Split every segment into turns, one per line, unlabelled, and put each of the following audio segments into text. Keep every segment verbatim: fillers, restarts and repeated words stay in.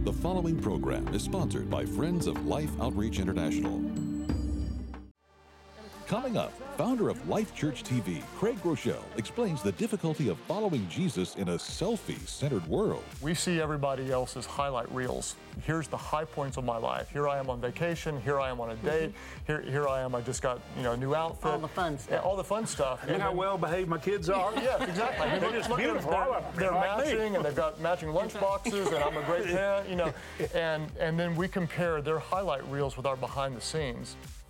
The following program is sponsored by Friends of Life Outreach International. Coming up, founder of Life Church T V, Craig Groeschel, explains the difficulty of following Jesus in a selfie-centered world.
We see everybody else's highlight reels. Here's the high points of my life. Here I am on vacation. Here I am on a date. Mm-hmm. Here, here I am. I just got you know a new outfit.
All the fun stuff.
All the fun stuff.
Look how well behaved my kids are.
Yeah, exactly. I mean,
They're
look,
just
look
beautiful.
They're,
All of them.
they're
Like
matching,
me.
and they've got matching lunch boxes, and I'm a great parent. You know, and and then we compare their highlight reels with our behind the scenes.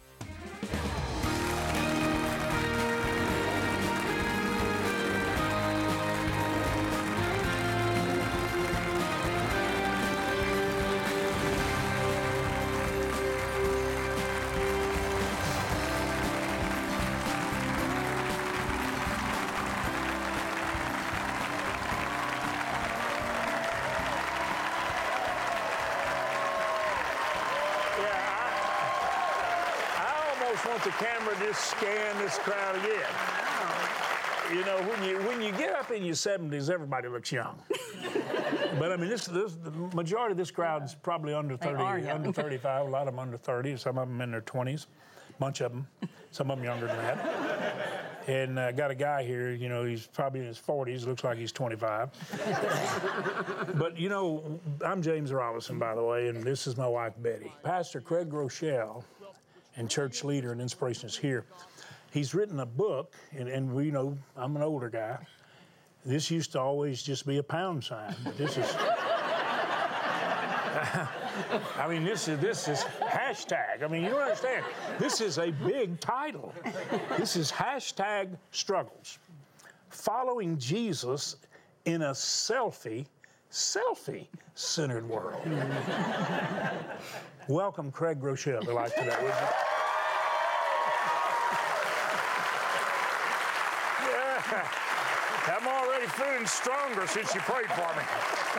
Want the camera to just scan this crowd again. You know, when you when you get up in your seventies, everybody looks young. But I mean, this, this the majority of this crowd is probably under thirty, under thirty-five. A lot of them under thirty. Some of them in their twenties. A bunch of them. Some of them younger than that. And I uh, got a guy here. You know, he's probably in his forties. Looks like he's twenty-five. But you know, I'm James Robinson, by the way, and this is my wife Betty. Pastor Craig Groeschel, and church leader and inspiration is here. He's written a book, and, and we know I'm an older guy. This used to always just be a pound sign, but this is. I mean, this is this is hashtag. I mean, you don't understand. This is a big title. This is hashtag struggles. Following Jesus in a selfie, selfie-centered world. Welcome, Craig Groeschel, to Life Today. Yeah, I'm already feeling stronger since you prayed for me.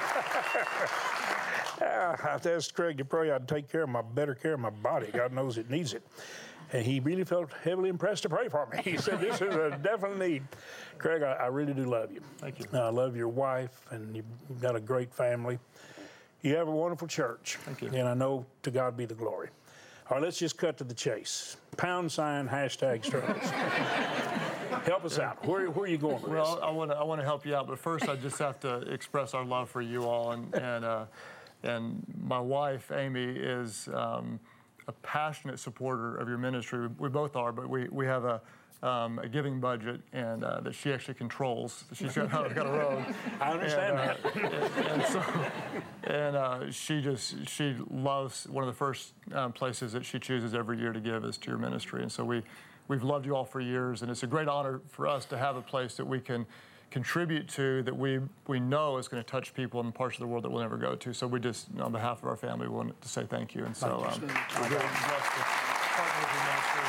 uh, I asked Craig to pray I'd take care of my better care of my body. God knows it needs it. And he really felt heavily impressed to pray for me. He said, this is a definite need. Craig, I, I really do love you.
Thank you.
Uh, I love your wife, and you've got a great family. You have a wonderful church.
Thank you.
And I know to God be the glory. All right, let's just cut to the chase. Pound sign, hashtag struggles. Help us out. Where, where are you going with
well,
this?
I want to I want to help you out, but first I just have to express our love for you all, and and uh, and my wife Amy is um, a passionate supporter of your ministry. We, we both are, but we we have a. Um, a giving budget, and uh, that she actually controls. She's got, got her own.
I understand
and, uh,
that.
and, and so, and uh, she just she loves one of the first um, places that she chooses every year to give is to your ministry, and so we we've loved you all for years, and it's a great honor for us to have a place that we can contribute to that we we know is going to touch people in parts of the world that we'll never go to. So we just, on behalf of our family, we want to say thank you, and so um, we're very blessed to partner with your ministry.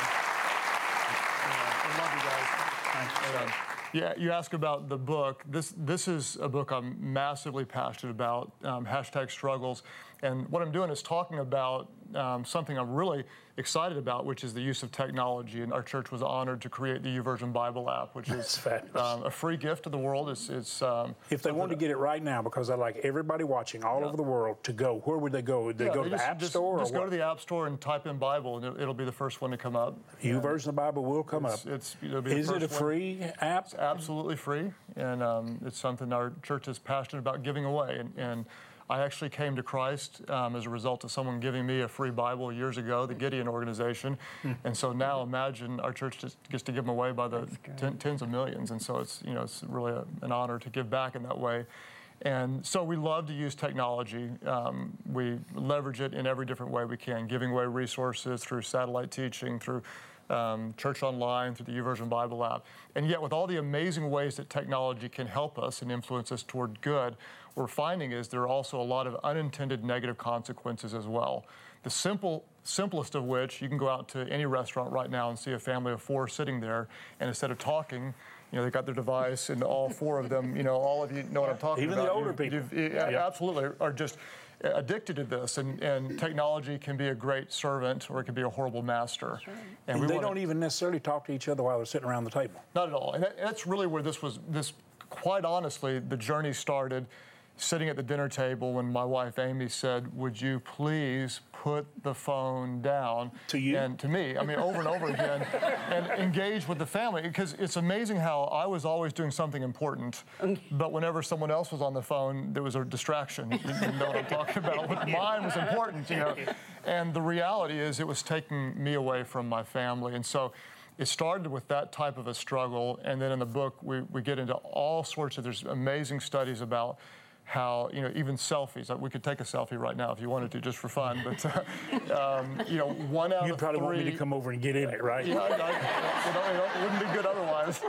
Love you guys. Thanks. Um, yeah, you ask about the book. This this is a book I'm massively passionate about, um, hashtag struggles. And what I'm doing is talking about um, something I'm really excited about, which is the use of technology. And our church was honored to create the YouVersion Bible app, which is um, a free gift to the world. It's, it's um,
if they want to get it right now, because I like everybody watching all yeah. over the world to go, where would they go? Would they
yeah,
go
they
to
just,
the App
just,
Store?
Just
or
go
what?
to the App Store and type in Bible, and it, it'll be the first one to come up.
YouVersion of the Bible will come
it's,
up.
It's, it'll be the
is it a
first
free
one.
app?
It's absolutely free, and um, it's something our church is passionate about giving away. And, and I actually came to Christ um, as a result of someone giving me a free Bible years ago, the Gideon organization. And so now imagine our church just gets to give them away by the ten, tens of millions. And so it's, you know, it's really a, an honor to give back in that way. And so we love to use technology. Um, we leverage it in every different way we can, giving away resources through satellite teaching, through Um, Church Online, through the YouVersion Bible app. And yet with all the amazing ways that technology can help us and influence us toward good, what we're finding is there are also a lot of unintended negative consequences as well. The simple, simplest of which, you can go out to any restaurant right now and see a family of four sitting there, and instead of talking, you know, they've got their device, and all four of them, you know, all of you know what I'm talking
Even
about.
Even the older
you've,
people.
You've, yeah, yeah. Absolutely, are just addicted to this, and, and technology can be a great servant or it can be a horrible master.
Right.
And,
and
we
they
wanna,
don't even necessarily talk to each other while they're sitting around the table.
Not at all. And that, that's really where this was, this, quite honestly, the journey started sitting at the dinner table when my wife Amy said, "Would you please put the phone down?"
To you?
And to me, I mean, over and over again, and engage with the family. Because it's amazing how I was always doing something important, but whenever someone else was on the phone, there was a distraction. You, you know what I'm talking about. But mine was important, you know. And the reality is it was taking me away from my family. And so it started with that type of a struggle. And then in the book, we, we get into all sorts of, there's amazing studies about how, you know, even selfies, we could take a selfie right now if you wanted to, just for fun, but, uh, um, you know, one out
You'd
of
probably
three,
want me to come over and get in it, right?
Yeah, I, I, you know, it wouldn't be good otherwise.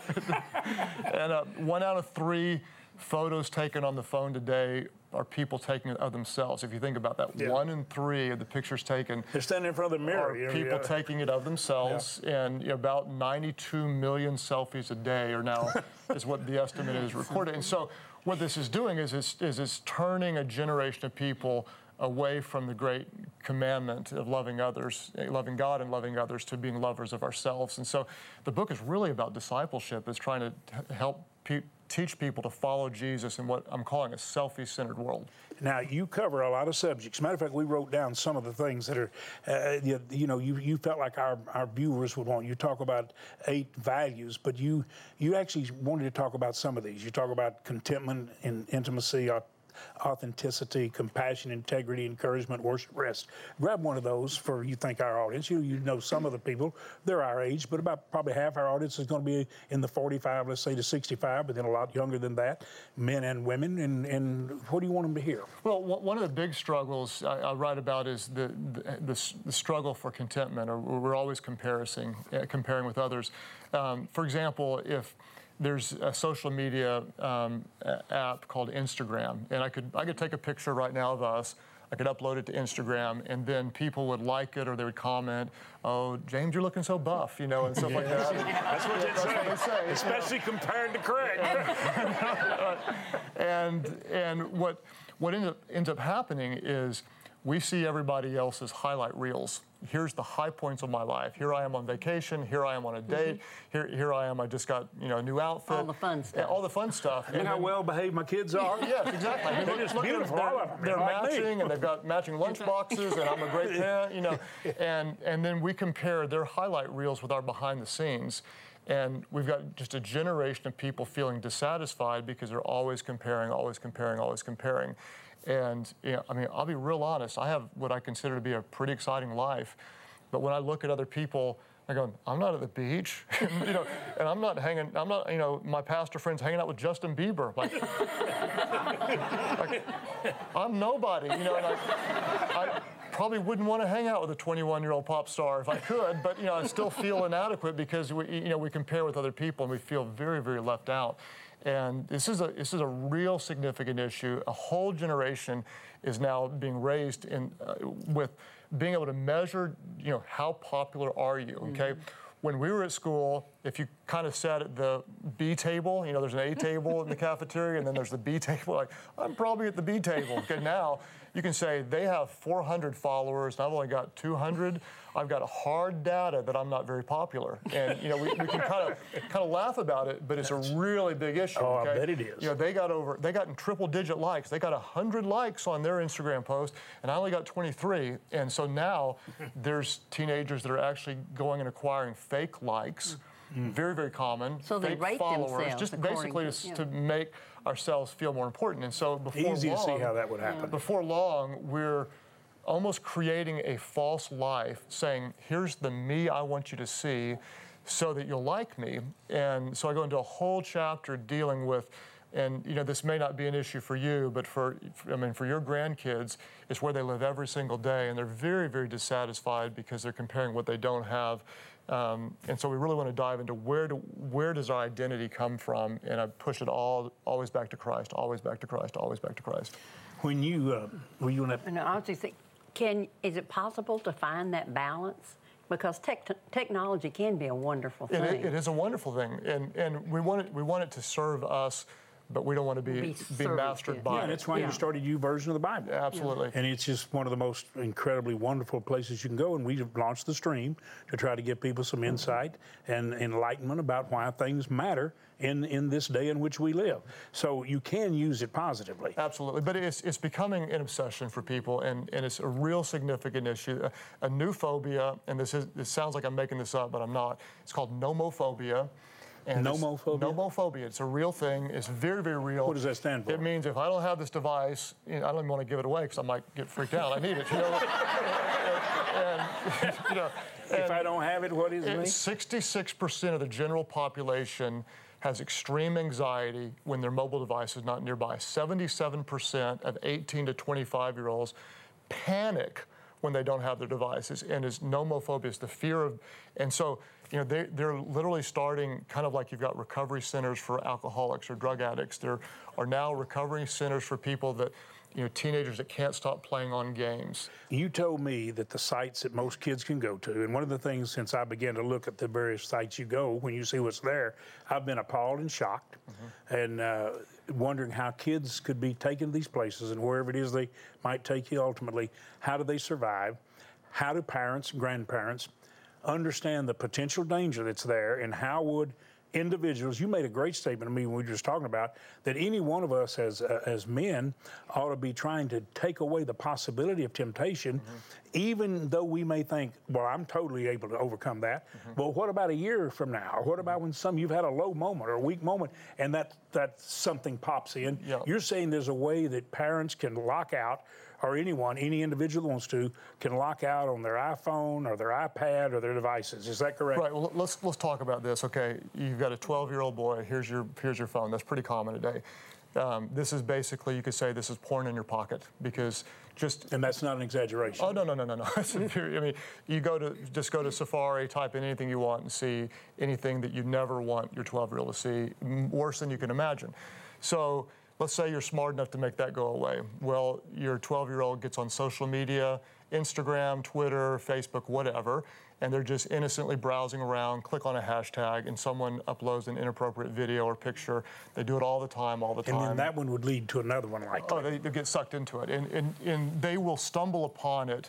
And uh, one out of three photos taken on the phone today are people taking it of themselves. If you think about that,
Yeah.
one in three of the pictures taken
They're standing in front of the mirror.
are
you know,
people
yeah.
taking it of themselves, yeah. and you know, about ninety-two million selfies a day are now is what the estimate is recorded. And so what this is doing is it's, is it's turning a generation of people away from the great commandment of loving others, loving God and loving others, to being lovers of ourselves. And so the book is really about discipleship. It's trying to help pe- teach people to follow Jesus in what I'm calling a selfie-centered world.
Now, you cover a lot of subjects. Matter of fact, we wrote down some of the things that are, uh, you, you know, you, you felt like our, our viewers would want. You talk about eight values, but you you actually wanted to talk about some of these. You talk about contentment and intimacy, authenticity, compassion, integrity, encouragement, worship, rest. Grab one of those for, you think, our audience. You you know some of the people, they're our age, but about probably half our audience is going to be in the forty-five, let's say, to sixty-five, but then a lot younger than that, men and women. And, and what do you want them to hear?
Well, one of the big struggles I, I write about is the, the, the, the struggle for contentment, or we're always comparing, uh, comparing with others. Um, for example, if there's a social media um, app called Instagram, and I could I could take a picture right now of us. I could upload it to Instagram, and then people would like it, or they would comment, "Oh, James, you're looking so buff," you know, and stuff like that.
That's what,
That's what they say,
especially you know. Compared to Craig.
and and what what ends up, ends up happening is we see everybody else's highlight reels. Here's the high points of my life. Here I am on vacation. Here I am on a date. Mm-hmm. Here, here I am. I just got, you know, a new outfit.
All the fun stuff.
All the fun stuff.
And, and how then, well behaved my kids are.
Yes, exactly. I mean,
they're
look,
just
look
beautiful.
They're,
all of them.
they're
like
matching,
me.
and they've got matching lunch boxes, and I'm a great parent, you know. And and then we compare their highlight reels with our behind the scenes. And we've got just a generation of people feeling dissatisfied because they're always comparing, always comparing, always comparing. And, you know, I mean, I'll be real honest. I have what I consider to be a pretty exciting life. But when I look at other people, I go, I'm not at the beach, you know, and I'm not hanging, I'm not, you know, my pastor friend's hanging out with Justin Bieber. Like, like I'm nobody, you know, and I, I probably wouldn't want to hang out with a twenty-one-year-old pop star if I could, but, you know, I still feel inadequate because, we, you know, we compare with other people and we feel very, very left out. And this is a this is a real significant issue. A whole generation is now being raised in uh, with being able to measure, you know, how popular are you? Okay, mm-hmm. When we were at school, if you kind of sat at the B table, you know, there's an A table in the cafeteria, and then there's the B table. Like, I'm probably at the B table. Okay, now you can say they have four hundred followers, and I've only got two hundred. I've got hard data that I'm not very popular, and you know we, we can kind of kind of laugh about it, but it's a really big issue.
Oh,
okay?
I bet it is.
You know, they got over, they got in triple-digit likes. They got one hundred likes on their Instagram post, and I only got twenty-three. And so now there's teenagers that are actually going and acquiring fake likes. Mm. Very, very common.
So
fake
they rate
followers,
themselves
just basically
to,
to,
yeah.
to make ourselves feel more important. And so before
easy
long,
to see how that would happen.
Before long, we're almost creating a false life, saying, here's the me I want you to see so that you'll like me. And so I go into a whole chapter dealing with, and you know, this may not be an issue for you, but for, I mean, for your grandkids, it's where they live every single day, and they're very, very dissatisfied because they're comparing what they don't have. Um, and so we really want to dive into where do, where does our identity come from, and I push it all always back to Christ, always back to Christ, always back to Christ.
When you, uh, when you want to...
No, I was just thinking, can, is it possible to find that balance? Because tech, technology can be a wonderful thing.
It, it is a wonderful thing, and, and we, want it, we want it to serve us but we don't want to be,
Be
be
served,
mastered
yeah.
by
Yeah,
it.
and that's why
Yeah.
you started U Version of the Bible.
Absolutely.
And it's just one of the most incredibly wonderful places you can go. And we launched the stream to try to give people some insight and enlightenment about why things matter in, in this day in which we live. So you can use it positively.
Absolutely, but it's it's becoming an obsession for people, and, and it's a real significant issue. A, a new phobia, and this is this sounds like I'm making this up, but I'm not. It's called nomophobia. And it's-
Nomophobia?
Nomophobia. It's a real thing. It's very, very real.
What does that stand for?
It means if I don't have this device, you know, I don't even want to give it away because I might get freaked out. I need it. You know, and, and, you know,
If I don't have it, what does it mean?
sixty-six percent of the general population has extreme anxiety when their mobile device is not nearby. seventy-seven percent of eighteen to twenty-five year olds panic when they don't have their devices, and it's nomophobia, it's the fear of, and so, you know, they, they're literally starting kind of like you've got recovery centers for alcoholics or drug addicts. There are now recovery centers for people that, you know, teenagers that can't stop playing on games.
You told me that the sites that most kids can go to, and one of the things since I began to look at the various sites you go, when you see what's there, I've been appalled and shocked, mm-hmm. and uh, wondering how kids could be taken to these places and wherever it is they might take you ultimately. How do they survive? How do parents, grandparents, understand the potential danger that's there, and how would individuals, you made a great statement to me when we were just talking about that any one of us as uh, as men ought to be trying to take away the possibility of temptation, mm-hmm. even though we may think, well, I'm totally able to overcome that. Mm-hmm. Well, what about a year from now? Or what about when some you've had a low moment or a weak moment and that that something pops in?
Yeah.
You're saying there's a way that parents can lock out, or anyone, any individual wants to, can lock out on their iPhone or their iPad or their devices. Is that correct?
Right. Well, let's let's talk about this. Okay, you've got a twelve-year-old boy. Here's your here's your phone. That's pretty common today. Um, this is basically, you could say, this is porn in your pocket, because just.
And that's not an exaggeration.
Oh no no no no no. I mean, you go to just go to Safari, type in anything you want, and see anything that you never want your twelve-year-old to see, worse than you can imagine. So. Let's say you're smart enough to make that go away. Well, your twelve-year-old gets on social media, Instagram, Twitter, Facebook, whatever, and they're just innocently browsing around, click on a hashtag, and someone uploads an inappropriate video or picture. They do it all the time, all the time.
And then that one would lead to another one like that.
Oh, they, they get sucked into it. And, and, and they will stumble upon it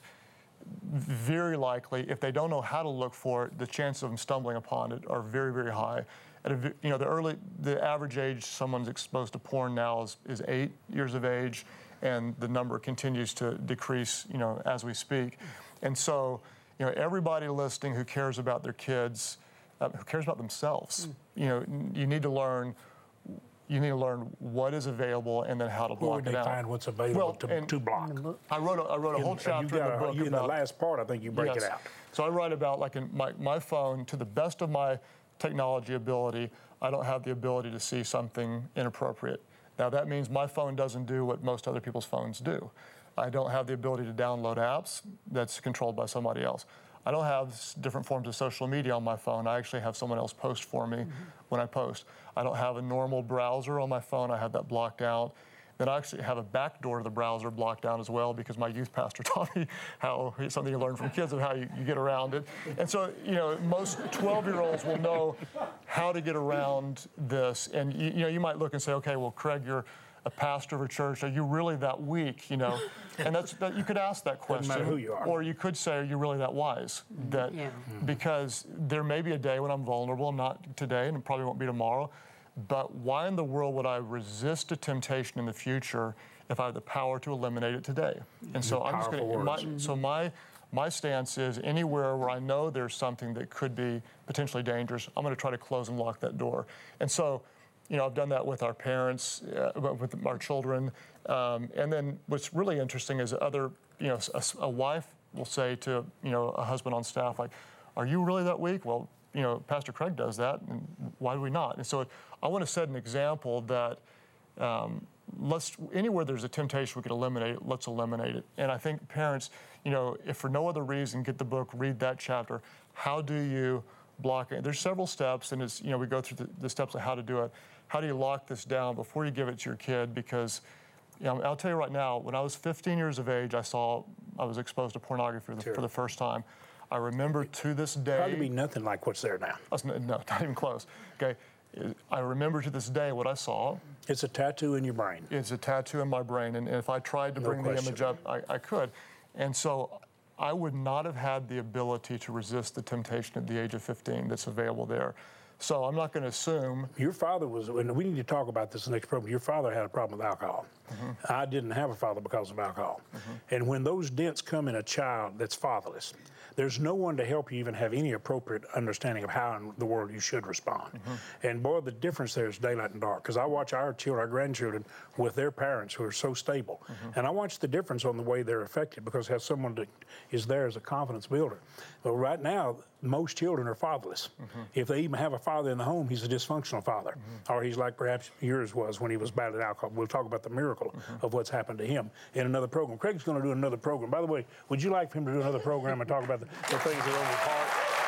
very likely. If they don't know how to look for it, the chances of them stumbling upon it are very, very high. At a, you know, the early, the average age someone's exposed to porn now is, is eight years of age, and the number continues to decrease, you know, as we speak. And so, you know, everybody listening who cares about their kids, uh, who cares about themselves, mm. you know, you need to learn. You need to learn what is available and then how to block
Where would
it
they
out.
find what's available
well,
to, to block?
I wrote a, I wrote a
In-
whole chapter
you
in
got
the
a-
book
you- in
about.
the last part, I think you break
yes.
it out.
So I write about, like, in my, my phone, to the best of my technology ability, I don't have the ability to see something inappropriate. Now, that means my phone doesn't do what most other people's phones do. I don't have the ability to download apps that's controlled by somebody else. I don't have s- different forms of social media on my phone. I actually have someone else post for me mm-hmm. when I post. I don't have a normal browser on my phone. I have that blocked out. Then I actually have a back door to the browser blocked out as well, because my youth pastor taught me how, something you learn from kids, of how you, you get around it. And so, you know, most twelve-year-olds will know how to get around this. And, you, you know, you might look and say, okay, well, Craig, you're a pastor of a church. Are you really that weak, you know? And that's that, you could ask that question.
Doesn't matter who you are.
Or you could say, are you really that wise? That
Yeah.
Because there may be a day when I'm vulnerable. I'm not today, and it probably won't be tomorrow. But why in the world would I resist a temptation in the future if I have the power to eliminate it today? And so I'm just going to. So my my stance is, anywhere where I know there's something that could be potentially dangerous, I'm going to try to close and lock that door. And so, you know, I've done that with our parents, uh, with our children, um, and then what's really interesting is other, you know, a, a wife will say to, you know, a husband on staff, like, "Are you really that weak?" Well, you know, Pastor Craig does that, and why do we not? And so I want to set an example that um, let's anywhere there's a temptation we could eliminate it, let's eliminate it. And I think parents, you know, if for no other reason, get the book, read that chapter. How do you block it? There's several steps, and it's, you know, we go through the, the steps of how to do it. How do you lock this down before you give it to your kid? Because, you know, I'll tell you right now, when I was fifteen years of age, I saw, I was exposed to pornography for the,
Sure.
for the first time. I remember to this day.
Probably be nothing like what's there now.
No, not even close. Okay, I remember to this day what I saw.
It's a tattoo in your brain.
It's a tattoo in my brain, and if I tried to
No
bring
question.
the image up, I, I could. And so I would not have had the ability to resist the temptation at the age of fifteen that's available there. So I'm not going to assume.
Your father was, and we need to talk about this in the next program, your father had a problem with alcohol. Mm-hmm. I didn't have a father because of alcohol. Mm-hmm. And when those dents come in a child that's fatherless, there's no one to help you even have any appropriate understanding of how in the world you should respond. Mm-hmm. And boy, the difference there is daylight and dark. Because I watch our children, our grandchildren, with their parents who are so stable. Mm-hmm. And I watch the difference on the way they're affected because have someone that is there as a confidence builder. But right now, most children are fatherless. Mm-hmm. If they even have a father in the home, he's a dysfunctional father. Mm-hmm. Or he's like perhaps yours was when he was battling alcohol. We'll talk about the miracle mm-hmm. of what's happened to him in another program. Craig's going to do another program. By the way, would you like for him to do another program and talk about the, the things that are on his heart?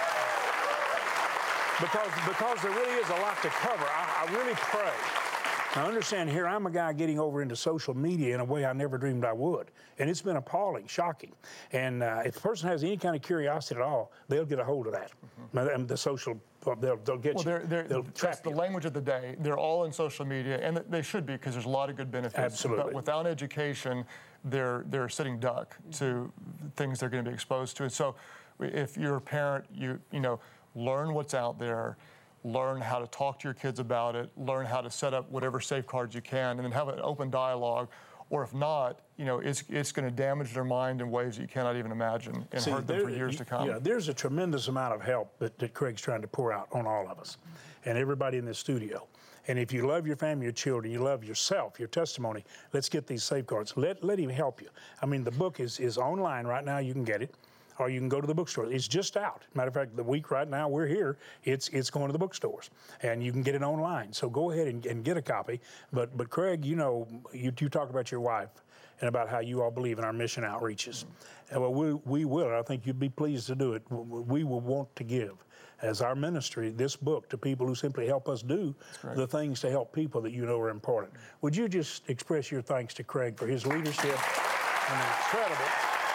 Because, because there really is a lot to cover. I, I really pray. Now understand here, I'm a guy getting over into social media in a way I never dreamed I would. And it's been appalling, shocking. And uh, if a person has any kind of curiosity at all, they'll get a hold of that. Mm-hmm. The social, they'll, they'll get
well,
you.
They're, they're,
they'll
that's the language of the day. They're all in social media, and they should be because there's a lot of good benefits.
Absolutely.
But without education, they're, they're sitting duck to things they're going to be exposed to. And so if you're a parent, you, you know, learn what's out there. Learn how to talk to your kids about it, learn how to set up whatever safeguards you can, and then have an open dialogue. Or if not, you know, it's it's going to damage their mind in ways that you cannot even imagine and
See,
hurt them
there,
for years to come.
Yeah, there's a tremendous amount of help that, that Craig's trying to pour out on all of us and everybody in this studio. And if you love your family, your children, you love yourself, your testimony, let's get these safeguards. Let, let him help you. I mean, the book is, is online right now. You can get it. Or you can go to the bookstore. It's just out. Matter of fact, the week right now we're here, it's it's going to the bookstores, and you can get it online. So go ahead and, and get a copy. But but Craig, you know, you, you talk about your wife and about how you all believe in our mission outreaches. And well, we we will. I think you'd be pleased to do it. We will want to give, as our ministry, this book to people who simply help us do the things to help people that you know are important. Would you just express your thanks to Craig for his leadership and incredible.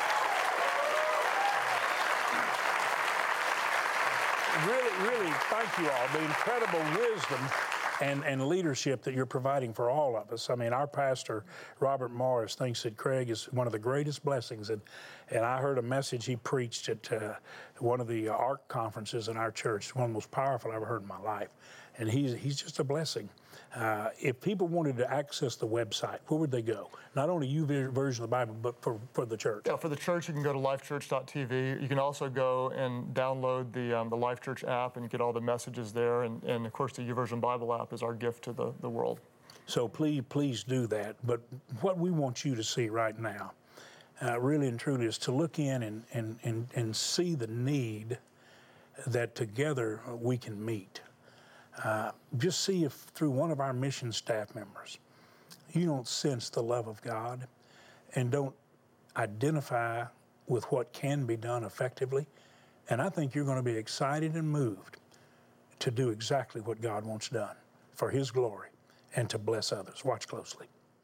Really, really, thank you all. The incredible wisdom and, and leadership that you're providing for all of us. I mean, our pastor, Robert Morris, thinks that Craig is one of the greatest blessings. And, and I heard a message he preached at uh, one of the ARC conferences in our church, one of the most powerful I've ever heard in my life. And he's, he's just a blessing. Uh, if people wanted to access the website, where would they go? Not only you version of the Bible, but for, for the church.
Yeah, for the church, you can go to life church dot t v. You can also go and download the um, the Life Church app and get all the messages there. And, and of course, the YouVersion Bible app is our gift to the, the world.
So please, please do that. But what we want you to see right now, uh, really and truly, is to look in and, and, and, and see the need that together we can meet. Uh, just see if through one of our mission staff members, you don't sense the love of God and don't identify with what can be done effectively. And I think you're going to be excited and moved to do exactly what God wants done for His glory and to bless others. Watch closely.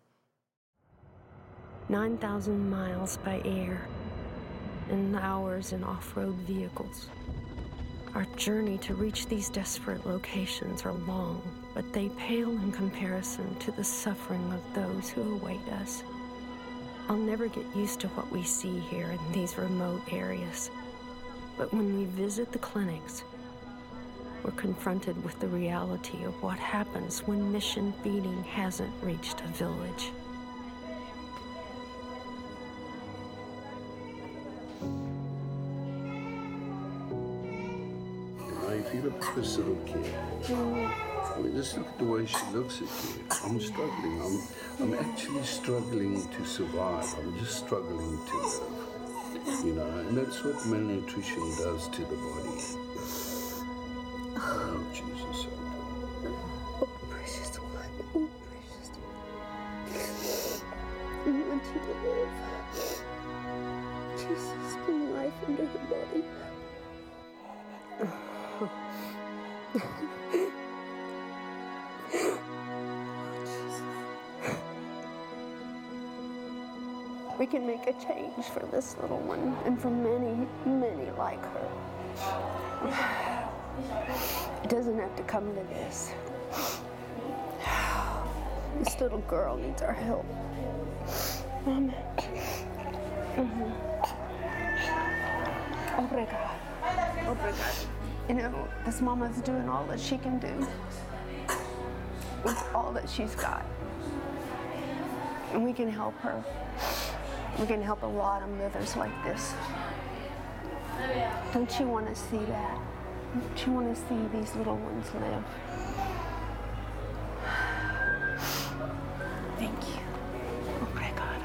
nine thousand miles by air and hours in off-road vehicles. Our journey to reach these desperate locations are long, but they pale in comparison to the suffering of those who await us. I'll never get used to what we see here in these remote areas, but when we visit the clinics, we're confronted with the reality of what happens when mission feeding hasn't reached a village.
If you look at this little kid, I mean, just look at the way she looks at you. I'm struggling. I'm, I'm actually struggling to survive. I'm just struggling to live. You know, and that's what malnutrition does to the body. Oh, Jesus.
Oh, precious one. Oh, precious one. I want you to live. Jesus, bring life into her body. We can make a change for this little one and for many, many like her. It doesn't have to come to this. This little girl needs our help. Mama. Mm-hmm. Obrigado. Obrigado. You know, this mama's doing all that she can do with all that she's got. And we can help her. We can help a lot of mothers like this. Don't you want to see that? Don't you want to see these little ones live? Thank you. Obrigado.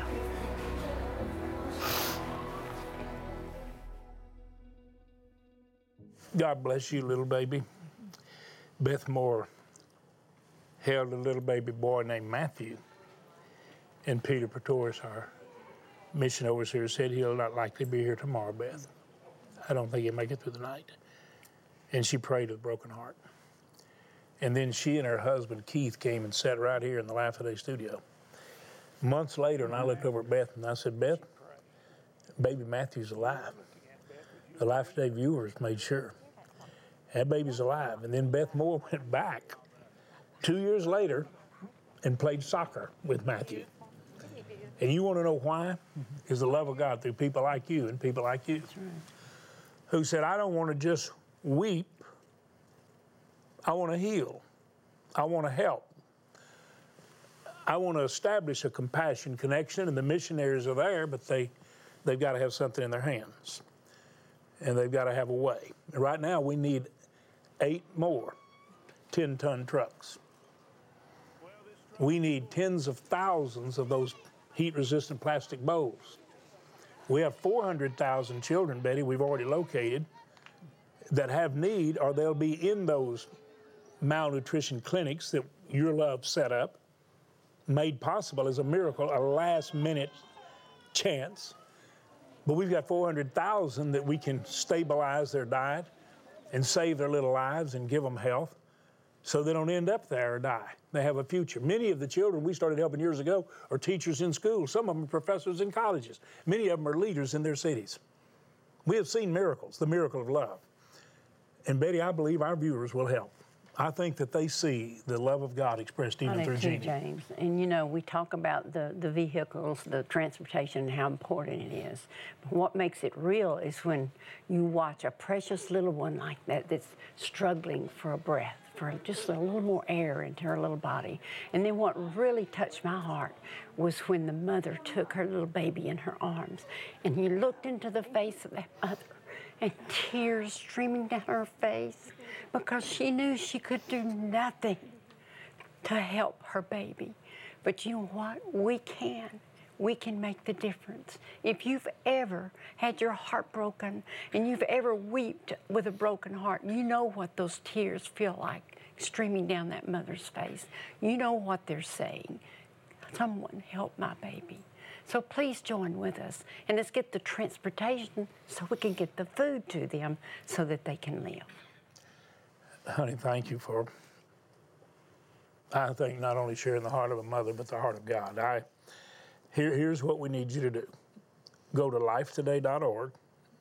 God bless you, little baby. Beth Moore held a little baby boy named Matthew, and Peter Pretorius, our mission overseer, said he'll not likely be here tomorrow, Beth. I don't think he'll make it through the night. And she prayed with a broken heart. And then she and her husband, Keith, came and sat right here in the Life Today studio. Months later, and I looked over at Beth, and I said, Beth, baby Matthew's alive. The Life Today viewers made sure. That baby's alive. And then Beth Moore went back two years later and played soccer with Matthew. And you want to know why? It's the love of God through people like you and people like you. That's right. Who said, I don't want to just weep. I want to heal. I want to help. I want to establish a compassion connection, and the missionaries are there, but they, they've got to have something in their hands. And they've got to have a way. And right now, we need eight more ten-ton trucks. We need tens of thousands of those heat-resistant plastic bowls. We have four hundred thousand children, Betty, we've already located, that have need, or they'll be in those malnutrition clinics that Your Love set up, made possible as a miracle, a last-minute chance. But we've got four hundred thousand that we can stabilize their diet and save their little lives and give them health so they don't end up there or die. They have a future. Many of the children we started helping years ago are teachers in schools. Some of them are professors in colleges. Many of them are leaders in their cities. We have seen miracles, the miracle of love. And Betty, I believe our viewers will help. I think that they see the love of God expressed even
I do
through
too,
Jeannie.
James. And you know, we talk about the, the vehicles, the transportation, and how important it is. But what makes it real is when you watch a precious little one like that that's struggling for a breath, for just a little more air into her little body. And then what really touched my heart was when the mother took her little baby in her arms, and he looked into the face of that mother, and tears streaming down her face because she knew she could do nothing to help her baby. But you know what? We can. We can make the difference. If you've ever had your heart broken and you've ever wept with a broken heart, you know what those tears feel like streaming down that mother's face. You know what they're saying. Someone help my baby. So please join with us, and let's get the transportation so we can get the food to them so that they can live.
Honey, thank you for, I think, not only sharing the heart of a mother, but the heart of God. I, here, here's what we need you to do. Go to life today dot org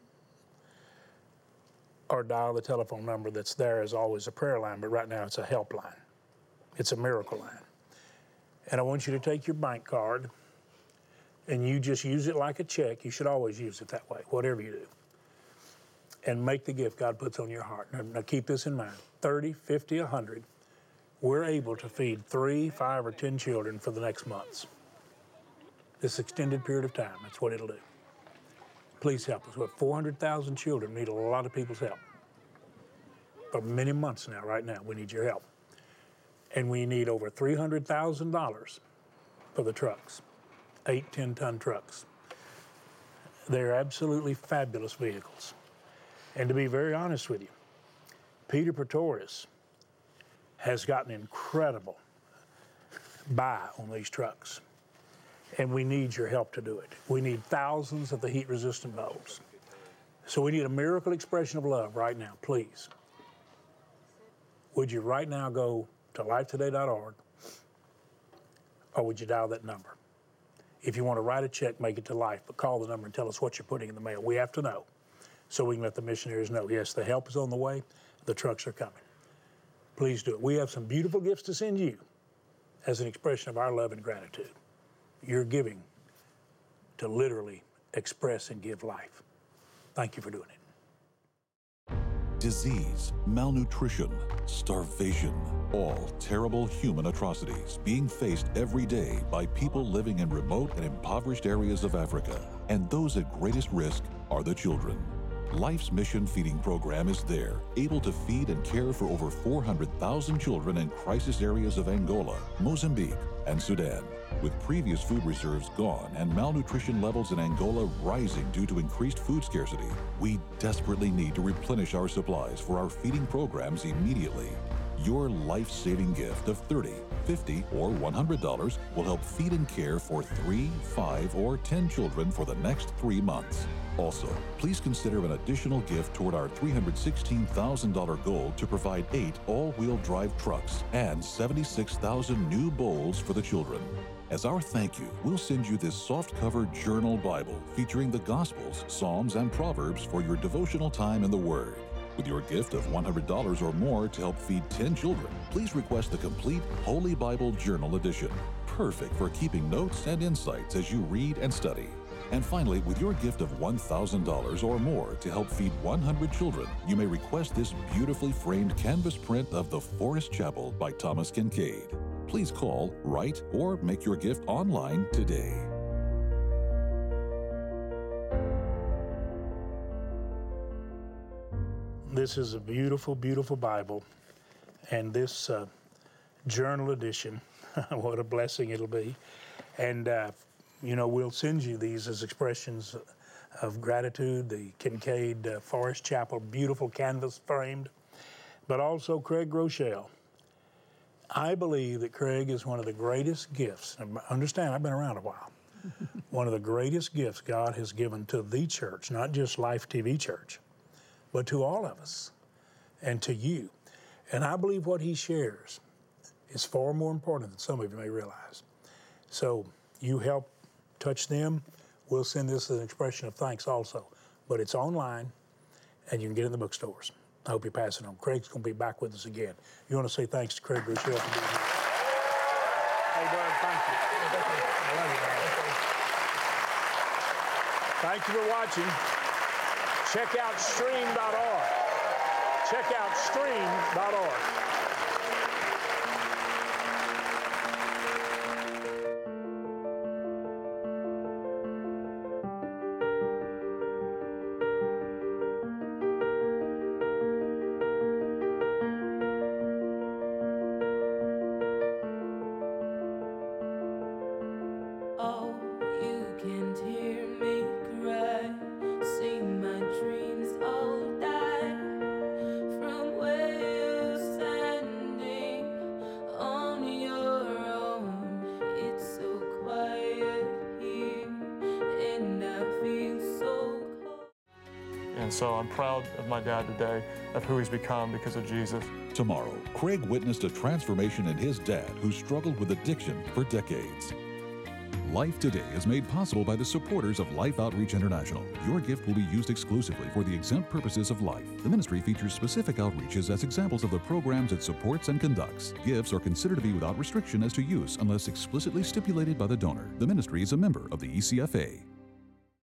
or dial the telephone number that's there as always a prayer line, but right now it's a helpline. It's a miracle line. And I want you to take your bank card and you just use it like a check. You should always use it that way, whatever you do. And make the gift God puts on your heart. Now, now keep this in mind, thirty, fifty, a hundred, we're able to feed three, five, or ten children for the next months. This extended period of time, that's what it'll do. Please help us. We have four hundred thousand children need a lot of people's help. For many months now, right now, we need your help. And we need over three hundred thousand dollars for the trucks. Eight, ten-ton trucks. They're absolutely fabulous vehicles. And to be very honest with you, Peter Pretorius has gotten incredible buy on these trucks. And we need your help to do it. We need thousands of the heat-resistant bulbs. So we need a miracle expression of love right now, please. Would you right now go to life today dot org, or would you dial that number? If you want to write a check, make it to Life, but call the number and tell us what you're putting in the mail. We have to know so we can let the missionaries know, yes, the help is on the way, the trucks are coming. Please do it. We have some beautiful gifts to send you. as an expression of our love and gratitude. You're giving to literally express and give life. Thank you for doing it.
Disease, malnutrition, starvation, all terrible human atrocities being faced every day by people living in remote and impoverished areas of Africa. And those at greatest risk are the children. Life's Mission Feeding Program is there, able to feed and care for over four hundred thousand children in crisis areas of Angola, Mozambique, and Sudan. With previous food reserves gone and malnutrition levels in Angola rising due to increased food scarcity, we desperately need to replenish our supplies for our feeding programs immediately. Your life-saving gift of thirty dollars, fifty dollars, or one hundred dollars will help feed and care for three, five, or ten children for the next three months. Also, please consider an additional gift toward our three hundred sixteen thousand dollars goal to provide eight all-wheel drive trucks and seventy-six thousand new bowls for the children. As our thank you, we'll send you this soft-cover journal Bible featuring the Gospels, Psalms, and Proverbs for your devotional time in the Word. With your gift of one hundred dollars or more to help feed ten children, please request the complete Holy Bible Journal Edition, perfect for keeping notes and insights as you read and study. And finally, with your gift of one thousand dollars or more to help feed one hundred children, you may request this beautifully framed canvas print of The Forest Chapel by Thomas Kincaid. Please call, write, or make your gift online today.
This is a beautiful, beautiful Bible, and this uh, journal edition, what a blessing it'll be. And, uh, you know, we'll send you these as expressions of gratitude, the Kincaid uh, Forest Chapel, beautiful canvas framed, but also Craig Groeschel. I believe that Craig is one of the greatest gifts. Understand, I've been around a while. One of the greatest gifts God has given to the church, not just Life T V Church, but to all of us and to you. And I believe what he shares is far more important than some of you may realize. So you help touch them. We'll send this as an expression of thanks also. But it's online, and you can get it in the bookstores. I hope you pass it on. Craig's going to be back with us again. You want to say thanks to Craig Groeschel for being here? Hey, Doug, thank you. I love you, man. Thank you for watching. Check out stream dot org. Check out stream dot org.
And so I'm proud of my dad today, of who he's become because of Jesus.
Tomorrow, Craig witnessed a transformation in his dad who struggled with addiction for decades. Life Today is made possible by the supporters of Life Outreach International. Your gift will be used exclusively for the exempt purposes of life. The ministry features specific outreaches as examples of the programs it supports and conducts. Gifts are considered to be without restriction as to use unless explicitly stipulated by the donor. The ministry is a member of the E C F A.